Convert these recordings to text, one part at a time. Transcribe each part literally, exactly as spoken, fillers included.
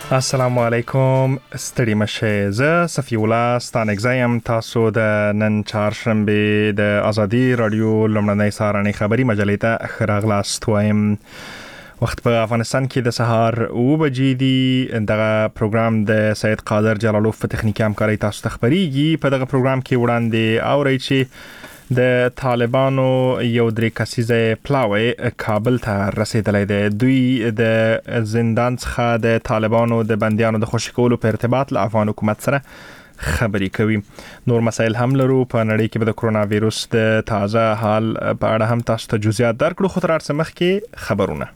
السلام علیکم ستړي مشه زه صفی الله ستانګزایم تاسو د نن چهارشنبه د ازادي رادیو لمړنۍ سارنې خبری مجلې ته خراغلاست وایم. وخت په افغانستان کې د سهار او بجې دی دغه پروګرام د سید قادر جلالوف په تخنیکی همکاري تاسو ته خبريږي. په دغه پروګرام کې وړاندې اورئ چې د طالبانو یو درې کسیزه پلاوی کابل ته رسیدلې ده. دوی د زندان څخه د طالبانو د بنديانو د خوشی کولو په ارتباط له افغان حکومت سره خبري کوي. نور مسایل هم لرو. په نړۍ کې د کرونا وایروس د تازه حال په اړه هم تاسو ته جزئیات درکړو. خو تر څه مخکې خبرونه.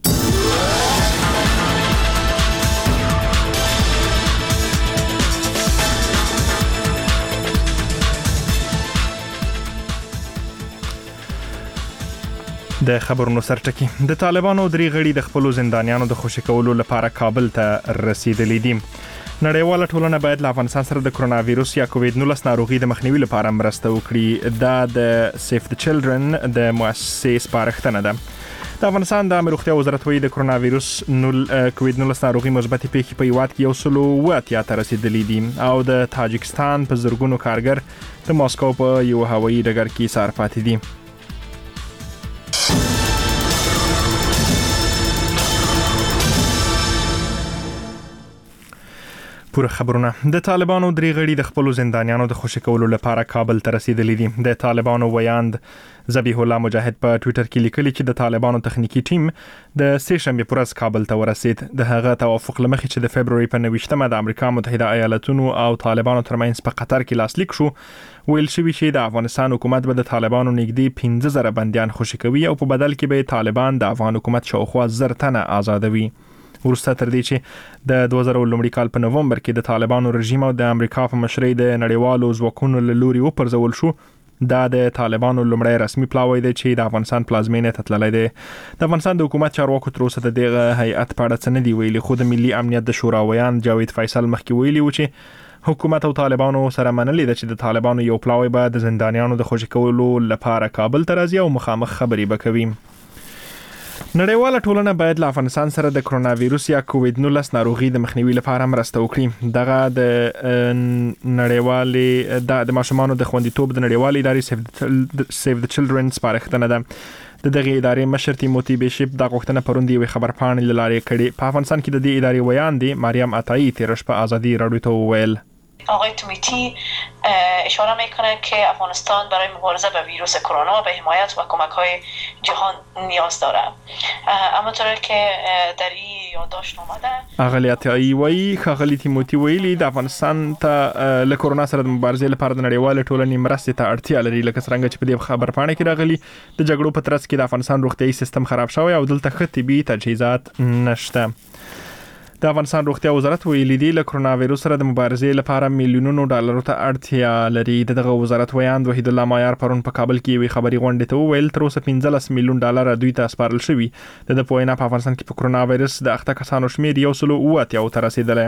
د خبرونو سرټکی. د طالبانو درې غړي د خپل زندانیانو د خوشی کولو لپاره کابل ته رسیدلې دي. نړیواله ټولنه باید له افغانستان سره د کرونا وایروس یا کووید نولس ناروغي د مخنیوي لپاره مرسته وکړي. دا د سیف د چلډرن د مؤسسې سپارښتنه ده. د افغانستان د عامه روغتیا وزارت وایي د کرونا وایروس نول کووید نولس ناروغي مثبت پیښې په هیواد کې یو سلو واتیا ته رسیدلې دي او د تاجکستان په زرګونو کارګر د ماسکو په یو هوایي ډګر کې سار پاتې دي. پوره خبرونه. د طالبانو درې غړي د خپل زندانیانو د خوشی کولو لپاره کابل ته رسیدلي دي. د طالبانو ویاند ذبیح الله مجاهد په ټوئیټر کې لیکلي چې د طالبانو تخنیکی ټیم د سه شنبه پر ورځ کابل ته ورسید. د هغه توافق لمخې چې د فبرवरी په نوښتمه د امریکا متحده ایالاتونو او طالبانو ترمنځ په قطر کې لاسلیک شو، ویل شوی چې د افغانستان حکومت به د طالبانو نږدې پنځه زره بنديان خوشی کوي او په بدل کې به طالبان د افغان حکومت شاوخوا زر تنه آزادوي. ورسته تر دې چې د دوه زره لومړي کال په نوومبر کې د طالبانو رژیم او د امریکا په مشرۍ د نړیوالو ځواکونو له لوري وپرځول شو. دا د طالبانو لومړی رسمي پلاوی دی چې د افغانستان پلازمینې ته تللی دی. د افغانستان د حکومت چارواکو تر اوسه د دغه هیئت په اړه څه نه دی ویلي، خو د ملي امنیت د شورا ویان جاوید فیصل مخکې ویلي و چې حکومت او طالبانو سره منلي ده چې د طالبانو یو پلاوی به د زندانیانو د خوشی کولو لپاره کابل ته راځي او مخامخ خبري وکوي. نړیواله ټولنه باید له افغانستان سره د کرونا وایروس یا کووید نولس ناروغي د مخنیوي لپاره مرسته وکړي. دغه د نړیوالې د ماشومانو د خوندیتوب د نړیوالې ادارې سیف د چلډرن سپارښتنه ده. د دغه ادارې مشر تیموتی بیشپ د غوښتنه پروندي وی خبر پاڼې لاره کړي. په افغانستان کې د دې ادارې ویان دي مریم عطایی تیرش په ازادي رادیو ته ویل. آقای تومیتی اشاره میکنه که افغانستان برای مبارزه با ویروس کرونا به حمایت و کمک های جهان نیاز داره. اما طور که در این یادداشت اومده اغلی عطایی وی خغلی تیموتی ویلی د افغانستان ته له کرونا سره د مبارزې لپاره د نړیوال ټولنې مرستې ته اړتیا لري. لکه څنګه چې په دې خبر پاڼه کې راغلي د جګړو په ترڅ کې د افغانستان روغتيایي سیستم خراب شوی او دلته ښه طبي تجهیزات نشته. د افغانستان روغتیا وزارت ویلي دی له کرونا وایروس سره د مبارزې لپاره میلیونونو ډالرو ته اړتیا لري. دغه وزارت ویاند وحید الله مایار پرون په کابل کې وی خبري غونډه ته ویل تر اوسه پنځلس میلیون ډالر دوی ته سپارل شوی. د پوینا په افغانستان کې په کرونا وایروس د اخته کسانو شمیر یو سلو اوه ته رسیدلی.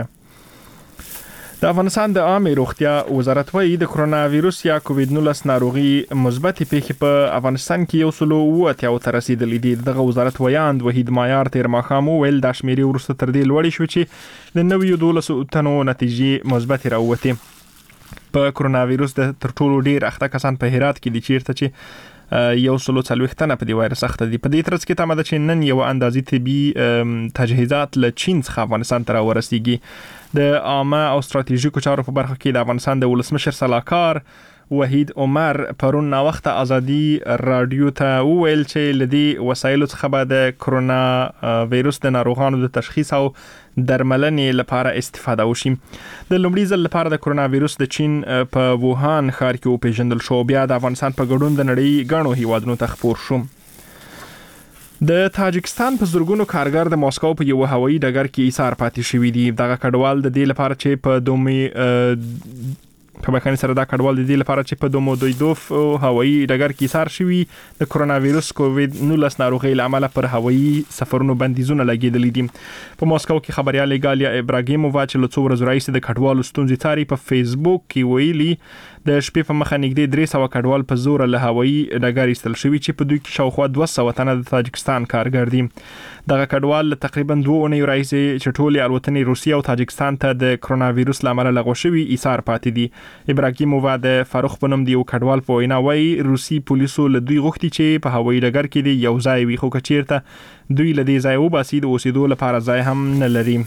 د افغانستان د عامه روغتیا وزارت وایي د کرونا وایروس یا کووید نولس ناروغي مثبت پیښې په افغانستان کې یو سلو اوه ته رسیدلې دي. دغه وزارت ویاند وحید مایار تیر ماښام ویل د شمیرې ورسته تر دې لوړې شو چې د نویو دولسو تنو نتیجې مثبت راووتې. په کرونا وایروس د تر ټولو ډیر اخته کسان په هرات کې دي چیرته چې یو سلو څلوېښت په دې وایرس اخته دي. په دې ترڅ کې تمه ده چې نن یو اندازې طبي تجهیزات له چین څخه افغانستان ته ورسیږي. د عامه او ستراتیژیکو چارو په برخه کې د افغانستان د ولسمشر سلاکار وحید عمر پرون نا وخت ازادي رادیو ته ویل چې لدی وسایلو څخه به د کرونا وایروس د ناروغانو د تشخیص او درملنې لپاره استفاده وشي. د لومړي ځل لپاره د کرونا وایروس د چین په ووهان ښار کې وپیژندل شو. بیا د افغانستان په ګډون د نړۍ غنو هیوادونو ته خپور شو. د تاجکستان په زرګونو کارګر د ماسکو په یو هوایي ډګر کې ایثار پاتې شوی دي. دغه کډوال د دې لپاره چې په دومي په بخښنې سره دا کډوال د دې لپاره چې په دومودویدوف هوایي ډګر کې ایثار شوي د کرونا وایرس کووید نولس ناروغۍ له امله پر هوایي سفرونو بندیزونه لګېدلي دي. په ماسکو کې خبريال ګالیا ابراګیمووا چې له څو ورځې راهیسې د کډوالو ستونزې څاري په فیسبوک کې ویلي د شپې په مخه نږدې درې سوه کډوال په زور له هوایي ډګر ایستل شوي چې په دوی کې شاوخوا دوه سوه تنه د تاجکستان کارګر دي. دغه کډوال تقریبا دوه اونۍ راهیسې چې ټولې الوتنې روسیه او تاجکستان ته د کرونا وایرس له امله لغوه شوي ایثار پاتې دي. ابراګیمووا د فاروق په نوم د یو کډوال په وینا وایي روسي پولیسو له دوی غوښتي چې په هوایي ډګر کې د یو ځای وي، خو که چیرته دوی له دې ځای وباسي د اوسېدو لپاره ځای هم نه لري.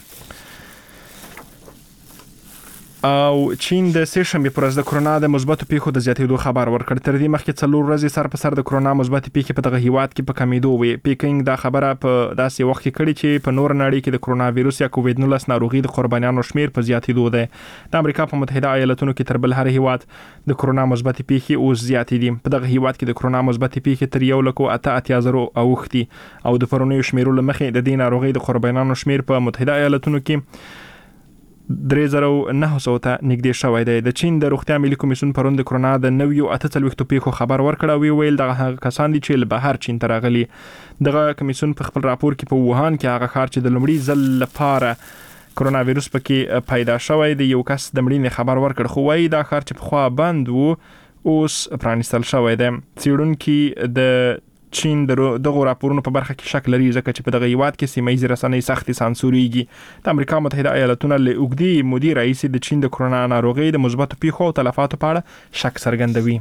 او چین د سه شنبه پر ورځ د کرونا د مثبتو پیښو د زیاتېدو خبر ورکړ. تر دې مخکې څلور ورځې سر په سر د کرونا مثبت پیښې په دغه هیواد کې په کمیدو وي. پیکینګ دا خبره په داسې وخت کې کړې چې په نور نړۍ کې د کرونا وایرس یا کووید نولس ناروغي د قربانیانو شمیر په زیاتېدو ده. د امریکا په متحده ایالاتونو کې تر بل هر هیواد د کرونا مثبت پیښې اوس زیاتې دي. په دغه هیواد کې د کرونا مثبت پیښې تر یو لک اته اتیا زره اوښتي او د پرونیو شمیرو لمخې د دې ناروغي د قربانیانو شمیر په متحده ایالاتونو کې درې زره نه سوه ته نږدې شوی دی. د چین د روغتیا ملي کمیسیون پرون د کرونا د نویو اته څلوېښتو پیښو خبر ورکړ او ویل دغه هغه کسان دي چې له بهر چین ته راغلي. دغه کمیسیون په خپل راپور کې په ووهان کې هغه ښار چې د لومړي ځل لپاره کرونا وایرس پکې پیدا شوی دی یو کس د مړینې خبر ورکړ، خو وایي دا ښار چې پخوا بند و اوس پرانیستل شوی دی. څېړونکي د چین دغه راپورونو په برخه کې شک لري ځکه چې په دغه هیواد کې سیمه ییزې رسنۍ سختې سانسورېږي. د امریکا متحده ایالاتونه له اوږدې مودې راهیسې د چین د کرونا ناروغۍ د مثبتو پیښو او تلفاتو په اړه شک څرګندوي.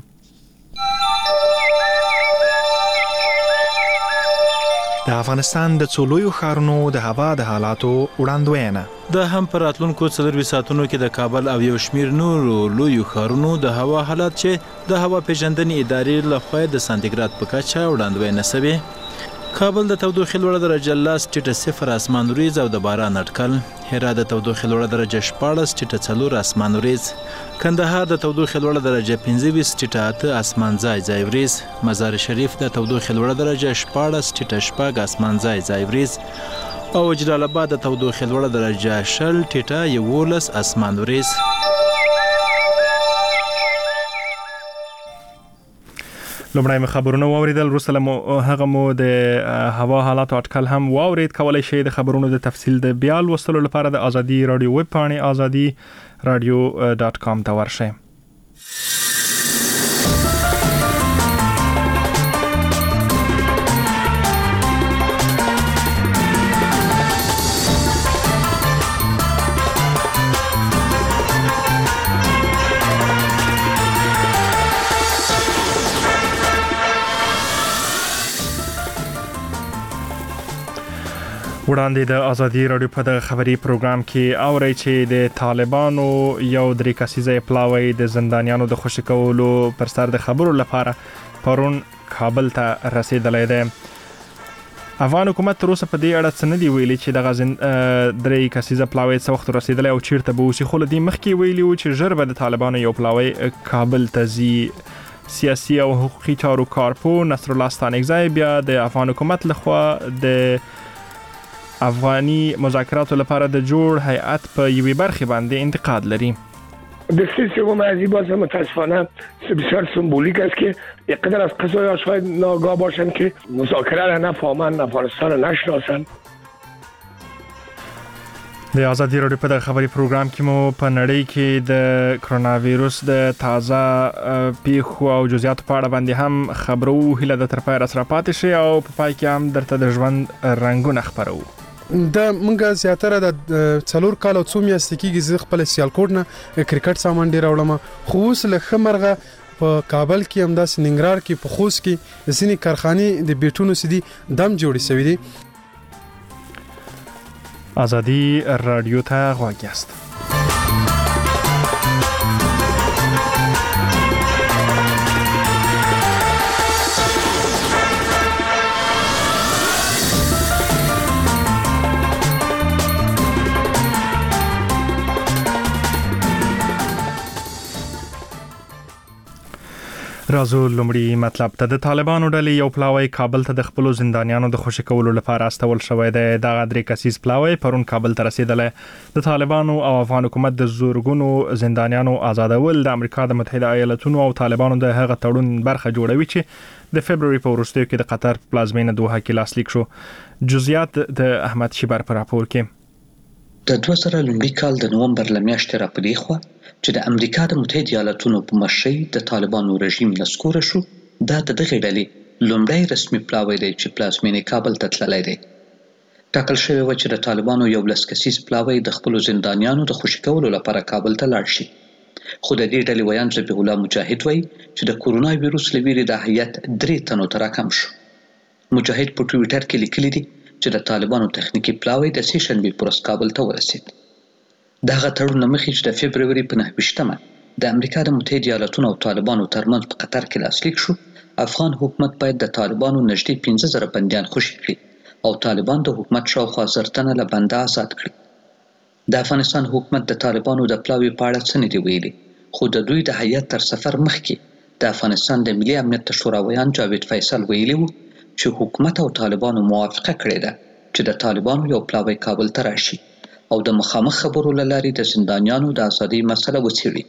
د افغانستان د څو لویو ښارونو د هوا د حالاتو وړاندوینه د هم پر راتلونکو څلوروي ساعتونو کې د کابل او یو شمیر نورو لویو ښارونو د هوا حالات چې د هوا پیژندنې ادارې لخوا د سانتیګراد په کچه وړاندوینه شوې. کابل د تودوخې لوړه درجه لس ټیټه صفر اسمان وریځ او د باران اټکل. هرات د تودوخې لوړه درجه شپاړس ټیټه څلور اسمان وریځ. کندهار د تودوخې لوړه درجه پنځه ویشت ټیټه اته اسمان ځای ځای وریځ. مزار شریف د تودوخې لوړه درجه شپاړس ټیټه شپږ اسمان ځای ځای وریځ او جلال آباد د تودوخې لوړه درجه شل ټیټه یولس اسمان وریځ. لومړی مو خبرونه واوریدل، وروسته مو هغه مو د هوا حالاتو اټکل هم واورید. کولای شئ د خبرونو د تفصیل د بیا لوستلو لپاره د ازادي رادیو ویب پاڼې ازادي رادیو ډاټ کام ته ورشئ. وړاندې د ازادي رادیو په دغه خبري پروګرام کې اورئ چې د طالبانو یو درې کسیزه پلاوی د زندانیانو د خوشي کولو پر سر د خبرو لپاره پرون کابل ته رسیدلی دی. افغان حکومت تر اوسه په دې اړه څه نه دي ویلي چې دغه درې کسیزه پلاوی څه وخت رسیدلی او چیرته به اوسي، خو له دې مخکې ویلي و چې ژر به د طالبانو یو پلاوی کابل ته ځي. سیاسي او حقوقي چارو کارپو نصر الله ستانکزی بیا د افغان حکومت لخوا د افغاني مذاکراتو لپاره د جوړ هیئت په یوې برخې باندې انتقاد لري. دسته سوم ازی باز متاسفانه بسیار سمبولیک است که یقدر از قضایا شاید ناگاه باشند که مذاکره را نفهمند، افغانستان را نشناسند. د ازادي رادیو په دغه خبري پروګرام کې مو په نړۍ کې د کرونا وایرس د تازه پیښو او جزئیاتو په اړه باندې هم خبرو. هیله د تر پای را سره پاتې شي او په پای کې هم درته د ژوند رنګونه خبرو. د منګه زیاتره د څلور کال او څو میاشتې کېږي زه خپل سیالکوټ نه کرکټ سامان ډېر راوړم، خو اوس له ښه مرغه په کابل کې همداسې ننګرهار کې په خوست کې ځینې کارخانې د بیټونو سدي دم جوړې شوي دي. ازادي رادیو ته غوږ یاست. رازو لومړی مطلب ته د طالبانو ډلې یو پلاوی کابل ته د خپل زندانیانو د خوشی کولو لپاره استول شوی دی. دا درې کسیز پلاوی پرون کابل ته رسیدلی. د طالبانو او افغان حکومت د زورګونو زندانیانو آزادول د امریکا د متحده ایالاتونو او طالبانو د هغه تړون برخه جوړوي چې د فبرवरी په وروستیو کې د قطر پلازمینه دوحه کې لاسلیک شو. جزئیات د احمد شیبر پر راپور کې. د دوه زره لومړي کال د نومبر له میاشتې را پدې خوا چې د امریکا د متحده ایالاتونو په مشرۍ د طالبانو رژیم نسکوره شو، دا د دغې ډلې لومړی رسمي پلاوی دی چې پلازمینې کابل ته تللی دی. ټاکل شوې وه چې د طالبانو یو لس کسیز پلاوی د خپلو زندانیانو د خوشي کولو لپاره کابل ته لاړ شي. خو د دې ډلې ویان ذبیح الله مجاهد وایي چې د کورونا ویروس له ویرې دا هیات درې تنو ته راکم شو. مجاهد په ټویټر کې لیکلي دي چې د طالبانو تخنیکي پلاوی د سې شنبې په ورځ کابل ته ورسید. د هغه تړون نه مخکې چې د فبرवरी په نهه ویشتمه د امریکا د متحده ایالاتونو او طالبانو ترمنځ په قطر کې لاسلیک شو، افغان حکومت باید د طالبانو نږدې پنځه زره بندیان خوشي کړي او طالبان د حکومت شاوخوا زر تنه له بنده آزاد کړي. د افغانستان حکومت د طالبانو د پلاوي په اړه څه نه دي ویلي، خو د دوی د هیات تر سفر مخکې د افغانستان د ملي امنیت شوراویان جاوید فیصل ویلي وو چې حکومت او طالبانو موافقه کړې ده چې د طالبانو یو پلاوی کابل ته راشي او د مخامخ خبرو له لارې د زندانیانو د ازادۍ مسله وڅېړي.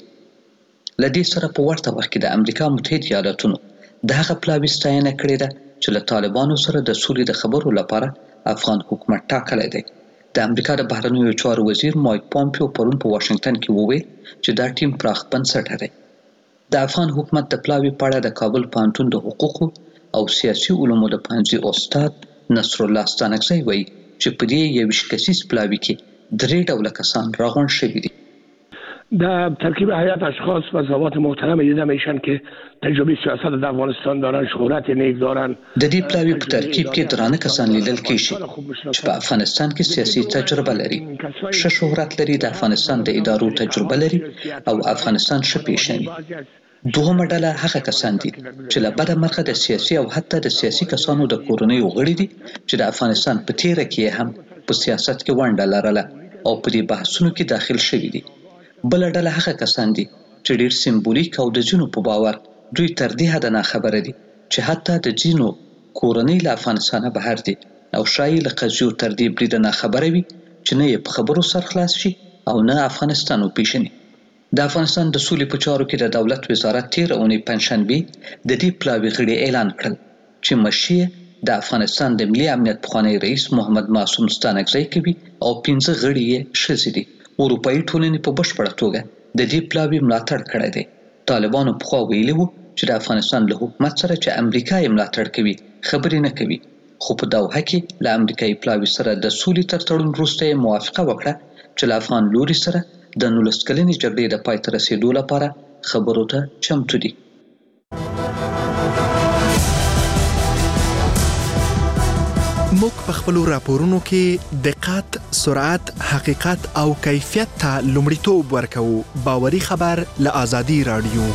له دې سره په ورته وخت کې د امریکا متحده ایالاتونو د هغه پلاوي ستاینه کړې ده چې له طالبانو سره د سولې د خبرو لپاره افغان حکومت ټاکلی دی. د امریکا د بهرنیو چارو وزیر مایک پامپیو پرون په واشنگټن کې وویل چې دا ټیم پراخ بنسټه دی. د افغان حکومت د پلاوي په اړه د کابل پوهنتون د حقوقو او سیاسي علومو د پوهنځي استاد نصر الله ستانکزی وایي چې په دې یویشت کسیز پلاوي کې درې ډوله کسان راغونډ شوي دي. در ترکیب هیئت اشخاص و ضوابط محترم دیده میشن که تجربه سیاست در افغانستان دارن، شهرت نیک دارن. د دې پلاوي په ترکیب کې درانه کسان لیدل کېږي چې په افغانستان کې سیاسي تجربه لري، ښه شهرت لري، د افغانستان د ادارو تجربه لري او افغانستان ښه پیژني. دوهمه ډله هغه کسان دي چې له بده مرغه د سیاسي او حتی د سیاسي کسانو د کورنیو غړي دي چې د افغانستان په تیره کې هم په سیاست کې ونډه لرله او په دې بحثونو کې داخل شوي دي. بله ډله هغه کسان دي چې ډېر سمبولیک او د ځینو په باور دوی تر دې حده ناخبره دي چې حتی د ځینو کورنۍ له افغانستانه بهر دي او ښایي له قضیو تر دې بریده ناخبره وي چې نه یې په خبرو سر خلاص شي او نه افغانستان وپېژني. د افغانستان د سولې په چارو کې د دولت وزارت تېره اونۍ پنجشنبې د دې پلاوي غړي اعلان کړل چې مشي د افغانستان د ملي امنیت پخوانی رئیس محمد معصوم ستانکزی کوي او پنځه غړي یې ښځې دي. اروپایي ټولنې په بشپړه توګه د دې پلاوي ملاتړ کړی دی. طالبانو پخوا ویلي وو چې د افغانستان له حکومت سره چې امریکا یې ملاتړ کوي خبرې نه کوي، خو په دوحه کې له امریکایي پلاوي سره د سولې تر تړون وروسته یې موافقه وکړه چې له افغان لوري سره د نولس کلنې جګړې د پای ته رسېدو لپاره خبرو ته چمتو دي. موږ په خپلو راپورونو کې دقت، سرعت، حقیقت او کیفیت ته لومړیتوب ورکوو. باوري خبر له آزادي رادیو.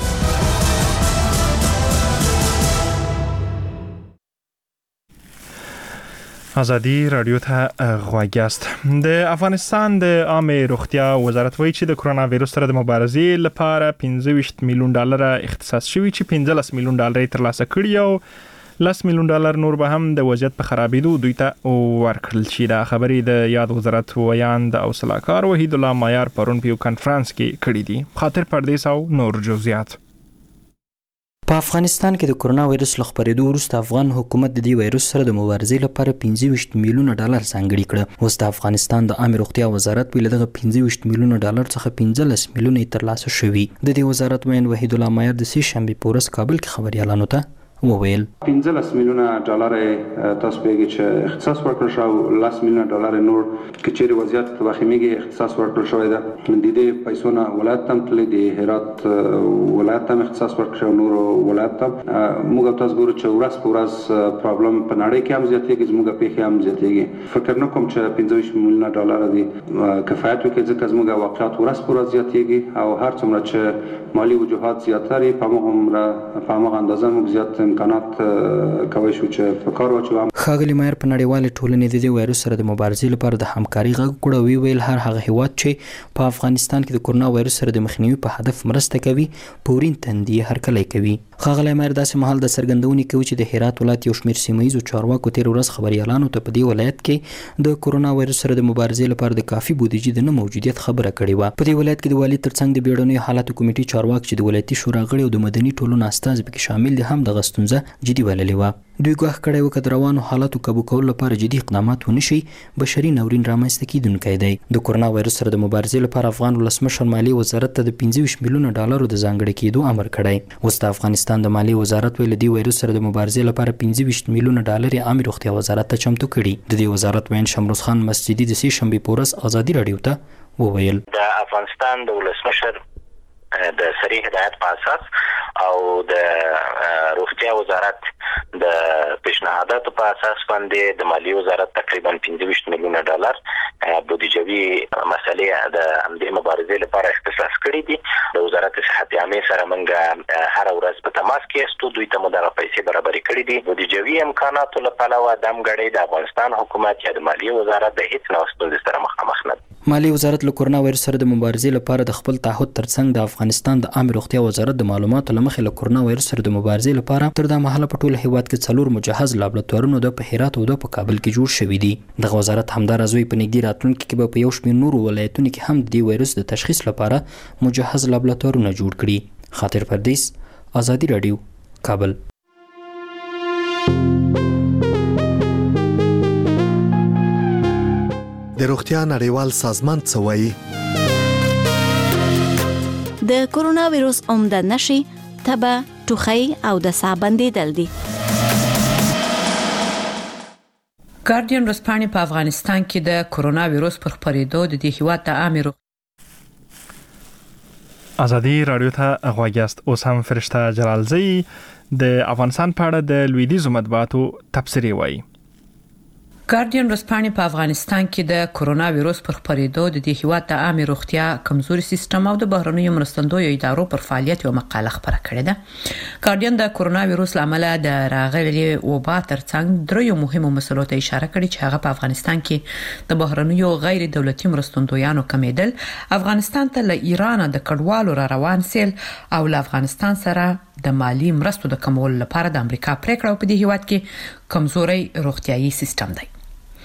آزادي رادیو ته غوږ یاست. د افغانستان د عامه روغتیا وزارت وایي چې د کرونا وایرس سره د مبارزې لپاره پنځه ویشت میلیون ډالر اختصاص شوی چې پنځلس میلیون ډالر یې ترلاسه کړي او لس میلیون ډالر نور به هم د وضعیت په خرابېدو دوی ته ورکړل شي. دا خبرې د یاد وزارت ویاند او صلاحکار وحید الله مایار پرون په یو کنفرانس کې کړي دي. خاطر پردیس او نور جزئیات. په افغانستان کې د کرونا وایرس له خپرېدو وروسته افغان حکومت د دې وایرس سره د مبارزې لپاره پنځه ویشت میلیونه ډالر ځانګړي کړه. اوس د افغانستان د عامه روغتیا وزارت ویل دغه پنځه ویشت میلیونه ډالر څخه پنځلس میلیونه ترلاسه شوي. د دې وزارت ویاند وحید الله مایار د سې شنبې په ورځ کابل کې خبريالانو ته وویل پنځلس میلیونه ډالر تاسو پیږي چې اختصاص ورکړل شو، لس میلیونه ډالر نور کچېری وضعیت تباخیمیږي اختصاص ورکړل شوی ده. د دې پیسو نه ولایت تم تل د هرات ولایت تم اختصاص ورکړل شو، نور ولایت تم موږ تاسو ګورو چې ورځ په ورځ پرابلم په نړۍ کې هم زیاتېږي، زموږ پیښې هم زیاتېږي. فکر نه کوم چې پنځه ویشت میلیونه ډالر دي کفایت وکړي ځکه زموږ واقعیت ورځ په ورځ زیاتېږي او هر څومره چې مالی وجوهات زیاتري په هغه په هغه اندازه موږ زیات امکانات کوي شو چې په کار واچو. ښاغلي مایر په نړیواله ټولنې د دې وایروس سره د مبارزې لپاره د همکاري غږ وکړ. وی ویل هر هغه هیواد چې په افغانستان کې د کورونا وایروس سره د مخنیوي په هدف مرسته کوي پورین تندي هرکلی کوي. ښاغلی مایر داسې مهال د څرګندونې کوي چې د هرات ولایت یو شمېر سیمه ییزو چارواکو تېره ورځ خبریالانو ته په دې ولایت کې د کورونا وایروس سره د مبارزې لپاره د کافي بودیجې د نه موجودیت خبره کړې وه. په دې ولایت کې د والي ترڅنګ د بیړنیو حالاتو کمیټې چارواکي چې د ولایتي شورا غړي او د مدني ټولنو استازي پکې شامل دي هم دغه ستونزه جدي بللې وه. دوی ګواښ کړی و که د روانو حالاتو کابو کولو لپاره جدي اقدامات ونه شي بشري ناورین رامنځته کیدونکی دی. د کورونا وایروس سره د مبارزې لپاره افغان ولسمشر مالیې وزارت ته د پنځه ویشت میلیونه ډالرو د ځانګړي کېدو امر کړی. اوس د افغانستان د مالیې وزارت ویل د وایروس سره د مبارزې لپاره پنځه ویشت میلیونه ډالر یې عامه روغتیا وزارت ته چمتو کړي. د دې وزارت وین شمروز خان مسجدي د سې شنبې په ورځ ازادي راډیو ته وویل د افغانستان د ولسمشر د صریح هدایت په اساس او د روغتیا وزارت د پیشنهاداتو په اساس باندې د مالیې وزارت تقریبا پنځه ویشت میلیونه ډالر بودیجوي مسلې د همدې مبارزې لپاره اختصاص کړي دي. د وزارت صحت عامه سره موږ هر ورځ په تماس کې یو دوی ته مو دغه پیسې برابرې کړي دي. بودیجوي امکاناتو لپاره و د امګړې د افغانستان حکومت یا د مالیې وزارت د هیڅ نو ستونزې سره مخامخ نه. مالیې وزارت له کورونا وایروس سره د مبارزې لپاره د خپل تعهد ترڅنګ د افغانستان د عامه روغتیا وزارت د معلوماتو لمخې له کورونا وایروس سره د مبارزې لپاره تر دا مهاله په ټول هیواد کې څلور مجهز لابراتوارونه د په هرات او د په کابل کې جوړ شوي دي. دغه وزارت همداراز وی په نږدې راتلونکي کې به په یو شمېر نورو ولایتونو کې هم د دې وایروس د تشخیص لپاره مجهز لابراتوارونه جوړ کړي. خاطر پردیس، ازادي راډیو، کابل. د روغتیا نړیوال سازمان څه وایي؟ د کورونا وایروس عمده نښې تبه، ټوخی او د ساه بندېدل دي. ګارډین ورځپاڼې په افغانستان کې د کورونا وایروس پر خپرېدو د دې هیواد د عامه روغتیا ازادي راډیو ته غوږ یاست. اوس هم فرشته جلالزی د افغانستان په اړه د لویدیځو مطبوعاتو تبصرې وایي. ګارډین ورځپاڼې په افغانستان کې د کورونا وایروس پر خپرېدو د دې هیواد د عامه روغتیا کمزوري سیستم او د بهرنیو مرستندویو ادارو پر فعالیت یو مقاله خپره کړې ده. ګارډین د کورونا وایروس لامل د راغلي وبا ترڅنګ دریو مهمو مسلو ته اشاره کړې چې هغه په افغانستان کې د بهرنیو غیر دولتي مرستندویانو کمیدل، افغانستان ته له ایران د کډوالو را روان سیل او له افغانستان سره د مالی مرستو د کمولو لپاره د امریکا پریکړه په دې هیواد کې کمزوري روغتيایي سیستم دی.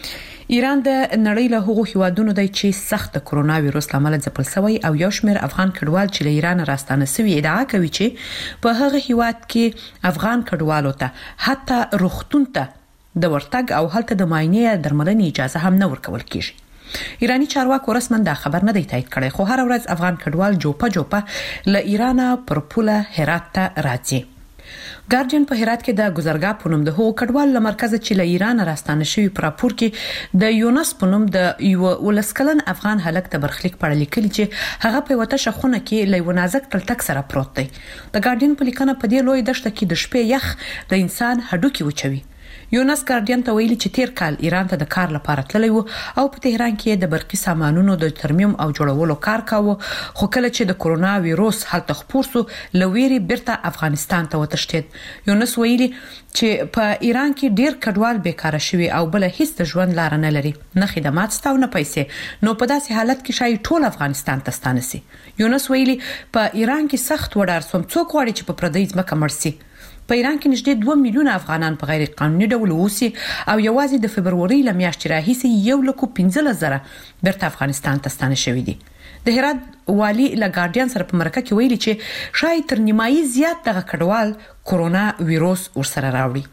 ایران د نړۍ له هغو هیوادونو دی چې سخت د کورونا وایروس لامل ځپل شوی او یو شمېر افغان کډوال چې له ایران راستانه شوي ادعا کوي چې په هغه هیواد کې افغان کډوالو ته حتی روغتون ته د ورتګ او هلته د معاینې درملنې اجازه هم نه ورکول کیږي. ایرانی چارواکو رسمن دا خبر نه دی تایید کړی، خو هر ورځ افغان کډوال جوپه جوپه له ایران پر پوله هرات ته راځي. ګارډین په هرات کې د گذرګاه په نوم د هغو کډوال له مرکزه چې له ایران راستانه شوي په راپور کې د یونس په نوم د یو ولسکلن افغان هلک د برخلیک په اړه لیکلي چې هغه په وته شخونه کې له یو نازک تلتک سره پروت دی. د ګارډین په لیکنه په دې لوی دشت کې د شپې یخ د انسان هډوکي وچوي. یونس ګارډین ته ویلي چې تیر کال ایران ته د کار لپاره تللی وو او په تهران کې د برقي سامانونو د ترمیم او جوړولو کار کاوه، خو کله چې د کورونا وایروس هلته خپور سو لويري بیرته افغانستان ته وتښتید. یونس ویلي چې په ایران کې ډیر کډوال بیکاره شوي او بل هیڅ د ژوند لار نه لري، نه خدمات ستاو نه پیسې، نو په داسې حالت کې شای ټول افغانستان ته ستانه سي. یونس ویلي په ایران کې سخت وډار سوم څوک غواړي چې په پردیس مکه مرسي. په ایران کې نږدې دوه میلیونه افغانان په غیر قانوني ډول اوسي او یوازې د فبروري ل میاشتې راهیسې یو لک پنځه زره بیرته افغانستان ته ستانه شوي دي. د هرات والي له ګارډین سره په مرکه کې ویلي چې شاید تر نیمایي زیات دغه کډوال کورونا وایروس ورسره راوړي.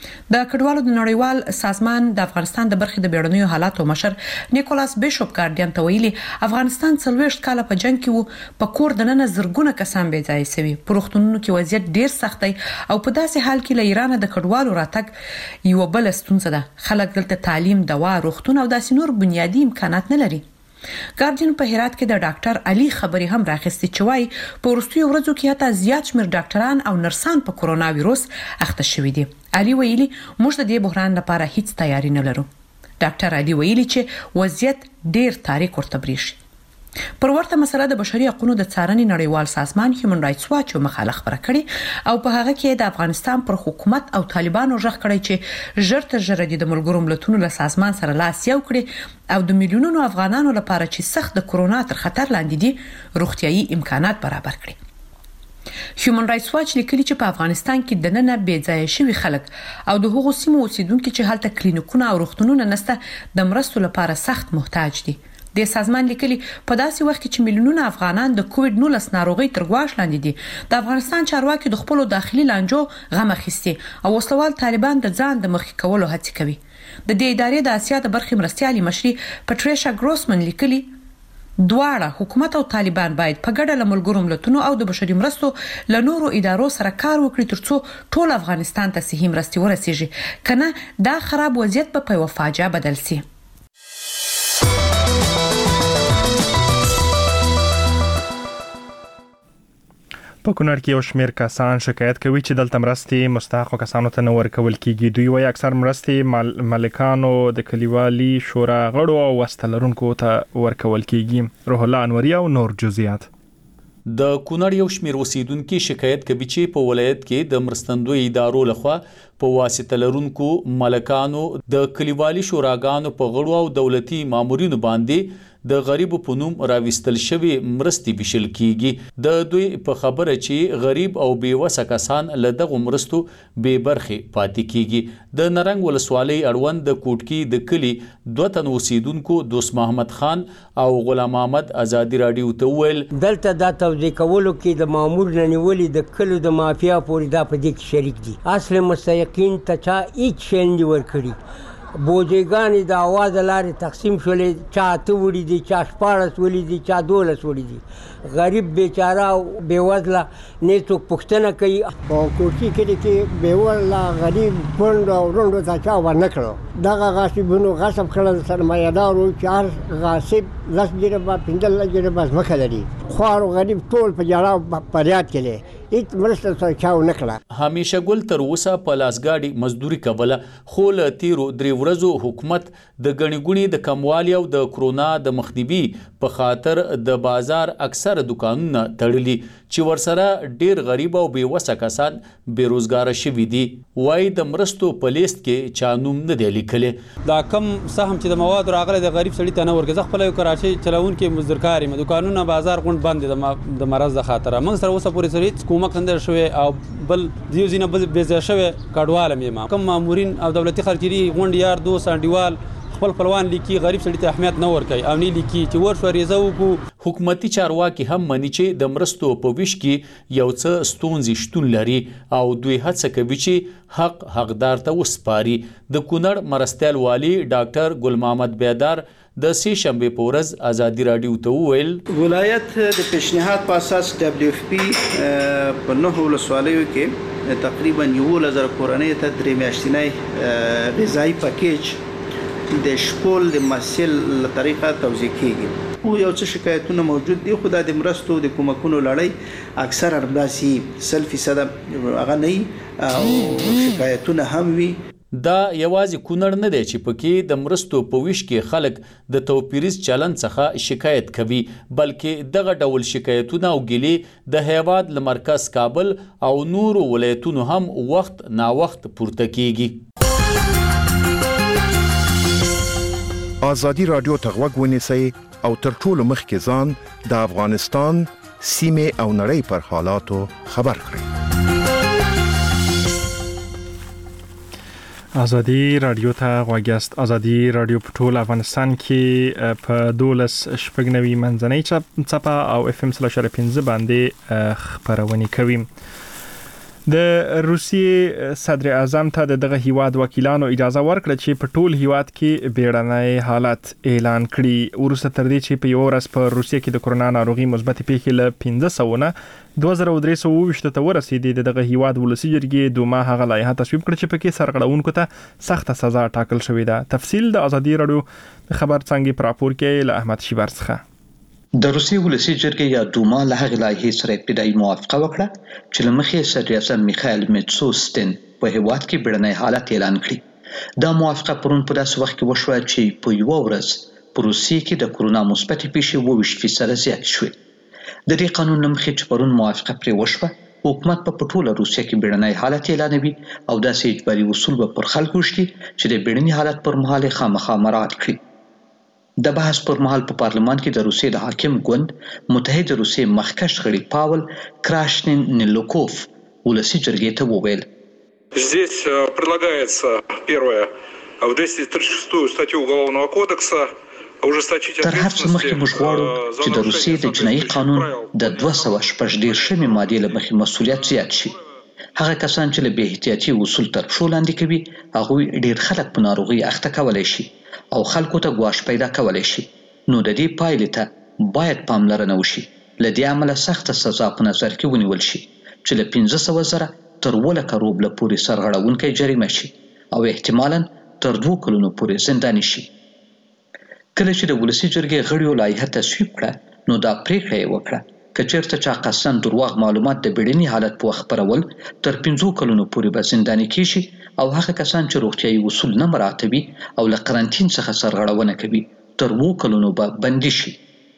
د کډوالو د نړیوال سازمان د افغانستان د برخې د بیړنیو حالاتو مشر نیکولاس بیشوپ ګارډین ته ویلي افغانستان څلوېښت کاله په جنگ کې وو، په کور د نن زرګونه کسان بې ځای شوي، په روغتونونو کې وضعیت ډیر سخت دی او په داسې حال کې له ایران د کډوالو راتګ یو بل ستونزه ده. خلک دلته تعلیم، دوا، روغتون او داسې نور بنیادی امکانات نه لري. ګارډین په هرات کې د ډاکټر علي خبري هم راخستې چې وايي په وروستیو ورځو کې حتی زیات شمېر ډاکټران او نرسان په کورونا وایروس اخته شوي دي. علي ویلي موږ د دې بحران لپاره هیڅ تیاری نه لرو. ډاکټر علي ویلي چې وضعیت ډیر تاریک ورته بریښي. پر ورته مسله د بشري حقوقو د څارنې نړیوال سازمان هیومن رائټس واچ مخاله خبره کړې او په هغه کې د افغانستان پر حکومت او طالبانو ژغ کړی چې ژر تر ژره د ملګرو ملتونو له سازمان سره لاس یو کړي او د میلیونونو افغانانو لپاره چې سخت د کرونا تر خطر لاندې دي روغتيایي امکانات برابر کړي. هیومن رائټس واچ لیکلي چې په افغانستان کې د نن بې ځای شوي خلک او د هغو سیمو اوسیدونکو چې هلته کلینیکونه او روغتونونه نشته د مرستو لپاره سخت محتاج دي. د سازمان لیکلي په داسې وخت کې چې میلیونونه افغانان د کووډ نولس ناروغي تر غواش لاندې دي د افغانستان چارواکي د خپل داخلي لانجو غم اخیستي او وسلوال طالبان د ځان د مخکې کولو هڅه کوي. د دې ادارې د اسیا د برخې مرستيالي مشري پټریشا ګروسمن لیکلي دواړه حکومت او طالبان باید په ګډه له ملګرو ملتونو او د بشري مرستو له نورو ادارو سره کار وکړي ترڅو ټول افغانستان ته صحي مرستې ورسیږي کنه دا خراب وضعیت په یو فاجعه بدل شي. په کونړ کې یو شمېر کسان شکایت کوي چې دلته مرستې مستحقو کسانو ته نه ورکول کیږي. دوی وايي اکثر مرستې مال مالکانو د کلیوالي شورا غړو او وسیلرونکو ته ورکول کیږي. روح الله انوري او نور جزئیات. د کونړ یو شمېر اوسیدونکو شکایت کوي چې په ولایت کې د مرستندوی ادارو لخوا په واسطه لرونکو مالکانو د کلیوالي شوراګانو په غړو او دولتي مامورینو باندې د غریبو په نوم راوستل شوی مرستې وشل کیږي. د دوی په خبره چې غریب او بیوسه کسان له دغه مرستو بې برخې پاتې کیږي. د نرنګ ولسوالۍ اړوند د کوټکی د کلی دوه تن اوسیدونکو دوست محمد خان او غلام احمد ازادي رادیو ته ویل دلته دا توضیح کولو کې د مامور نه نیولې د کلو د مافیا پورې دا په دې کې شریک دي. اصل مستحقین ته چا هیڅ شی نه ورکړي. بوجيګانې د اواز لارې تقسیم شولې چا ته وړي دي چا شپاړس وړي دي چا دولس وړي دي. غریب بیچاره او بیوزله نه څوک پوښتنه کوي. په کوټي کې کې بیوزله غریب پوند او روندو ته چا ونه کړو. دغه غاصبونو غصب کړل سرمایه‌دارو چار غاصب لس جریبه پنځه جریبه ځمکه لري. خوار غریب ټول په جړه پریاد کړي. هیڅ مرسته څه چاو نه کړه. همیشه ګل تر اوسه په لاسګاډي مزدوري کوله خو له تیرو درې ورځو حکومت د غنی ګونی د کموالي او د کرونا د مخنیوي په خاطر د بازار اکثر دکانونه تړلي چې ورسره ډیر غریب او بیوسه کسان بیروزګار شوي دي. وای د مرستو په لیست کې چانوم نه دی لیکل. دا کم سهم چې د مواد راغله د غریب سړی ته نه ورګز خپل یو کراچي چلون کې مزدورکاري دکانونه بازار غونډ بند د مرز د خاطر موږ سره اوسه پوری سړی کومه کندر شوی او بل دیو زینه بزه شوی کډواله مې کوم مامورین او دولتي خرچري غونډ یار دوست انډیوال خپل خپلوان لیکي غریب سړي ته اهمیت نه ورکوي او نه لیکي چې ورشو ریزه وکړو. حکومتي چارواکي هم مني چې د مرستو په ویش کې یو څه ستونزې شتون لري او دوی هڅه کوي چې حق حقدار ته وسپاري. د کونړ مرستیال والی ډاکټر ګل محمد بیدار د سه شنبه په ورځ ازادي رادیو ته ویل ولایت د پیشنهاد په اساس دبليو اف پی په نوو ولسوالیو کې تقریبا یو لزر کورنۍ ته درې میاشتنی غذایی پکیج د شپول د مسل طریقه توزیع کیږي. خو یو څه شکایتونه موجود دي خو د مرستو د کومکونو لړۍ اکثر ارباسي سل فیصد هغه نه او شکایتونه هم وي. دا یوازې کونړ نه دی چې پکې د مرستو په ویش کې خلک د توپیریز چلن څخه شکایت کوي بلکې دغه ډول شکایتونه او ګیلې د هیواد له مرکز کابل او نورو ولایتونو هم وخت نا وخت پورته کیږي. آزادی رادیو ته غوږ ونیسئ او تر ټولو مخکې ځان د افغانستان سیمې او نړۍ پر حالاتو خبر کړئ. آزادی رادیو ته غوږ یاست. آزادی رادیو په ټول افغانستان کې په دولس شپږ نوي منځنۍ چپه او اف ام سل اشاره پنځه باندې خبرونه کوي. د روسیې صدر اعظم ته دغه هیواد وکیلانو اجازه ورکړه چې په ټول هیواد کې بیړنی حالت اعلان کړي. ورسته تر دې چې په یو ورځ په روسیې کې د کرونا ناروغي مثبت پیښې له پنځه سوه نه دوه زره درې سوه اووه ته ورسېدې. دغه هیواد ولسي جرګې دوه ماه هغه لایحه تصویب کړه چې پکې سرغړونکو ته سخته سزا ټاکل شوې ده. تفصیل د آزادي رادیو خبر څنګه پر راپور کې له احمد شیبر څخه. د روسیې ولسي جرګې یا دوما له هغې لایحې سره ابتدایي موافقه وکړه چې له مخې صدر اعظم میخایل میټسوستین په هیواد کې بیړنی حالت اعلان کړي. دا موافقه پرون په داسې وخت کې وشوه چې په یوه ورځ په روسیې کې د کرونا مثبتې پیښې اووه ویشت فیصده زیاتې شوې. د دې قانون له مخې چې پرون موافقه پرې وشوه، حکومت په ټوله روسیه کې بیړنی حالت اعلانوي او داسې اجباري اصول به پر خلکو وشي چې د بیړني حالت پر مهال یې خامخا مراعات کړي. د بحث پر مهال په پارلمان کې د روسیې د حاکم ګوند متحد روسیې مخکښ غړي پاول کراشنینلوکوف ولسي جرګې ته وویل: Здесь предлагается первое в двести тридцать шестую статью Уголовного кодекса تر هر څه مخکې موږ غواړو چې د روسیې د جنایي قانون د دوه سوه شپږ دېرشمې مادې له مخې مسؤلیت زیات شي. هغه کسان چې له بې احتیاطي اصول تر پښو لاندې کوي، هغوی ډېر خلک په ناروغۍ اخته کولی شي او خلکو ته ګواښ پیدا کولی شي. نو د دې پایلې ته باید پاملرنه وشي. له دې امله سخته سزا په نظر کې ونیول شي چې له پنځه سوه زره تر اووه لکه روبله پورې سرغړونکی جریمه شي او احتمالاً تر دوو کلونو پورې زنداني شي. کله چې د ولسي جرګې غړیو لایحه تصویب کړه، نو دا پریکړه یې وکړه که چېرته چا قصداً درواغ معلومات د بیړني حالت په وخت خپرول، تر پنځو کلونو پورې به زنداني کیږي او هغه کسان چې روغتیایي اصول نه مراعاتوي او له قرنطین څخه سرغړونه کوي، تر اووه کلونو به بندي شي.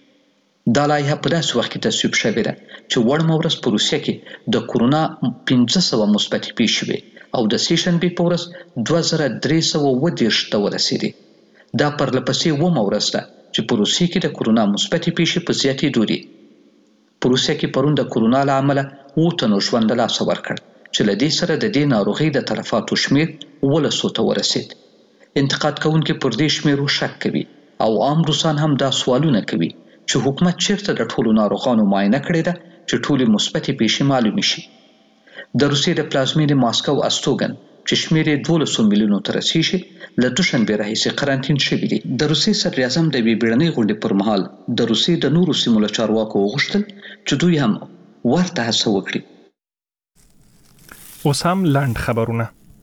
دا لایحه په داسې وخت کې تصویب شوې ده چې وړمه ورځ په روسیه کې د کرونا پنځه سوه مثبتې پیښې وې او د سې شنبې په ورځ دوه زره درې سوه اووه دېرش ته ورسېدې. دا پرلپسې اوومه ورځ ده چې په روسیې کې د کرونا مثبتې پیښې په زیاتېدو دي. په روسیه کې پرون د کرونا له امله اووه تنو ژوند له لاسه ورکړ چې له دې سره د دې ناروغۍ د تلفاتو شمېر اوولسو ته ورسېد. انتقاد کوونکي پر دې شمېرو شک کوي او عام روسان هم دا سوالونه کوي چې حکومت چیرته د ټولو ناروغانو معاینه کړې ده چې ټولې مثبتې پیښې معلومې شي. د روسیې د پلازمینې ماسکو استوګن چې شمېر یې دولسو میلیونو ته رسیږي، له دوشنبې راهیسې قرنطین شوي دي. د روسیې صدر اعظم د یوې بیړنۍ غونډې پر مهال د روسیې د نورو سیمو له چارواکو وغوښتل چې دوی هم ورته هڅه وکړي. اوس هم لنډ خبرونه.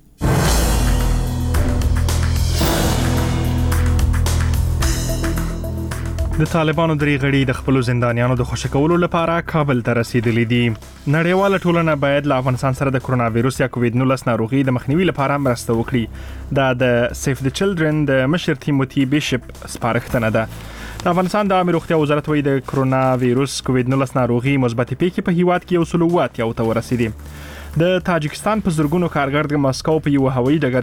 د طالبانو درې غړي د خپل زندانیانو د خوشی کولو لپاره کابل ته رسیدلي دي. نړیواله ټولنه باید له افغانستان سره د کرونا وایروس یا کووید نولس ناروغي د مخنیوي لپاره مرسته وکړي. دا د سیف د چلډرن د مشر تیموتی بیشپ سپارښتنه ده. د افغانستان د عامه روغتیا وزارت وايي د کرونا وایروس کووید نولس ناروغي مثبتې پیښې په هیواد کې یو سل اووه اتیا ته ورسېدې. د تاجکستان په زرګونو کارګر د مسکو په یو هوایي ډګر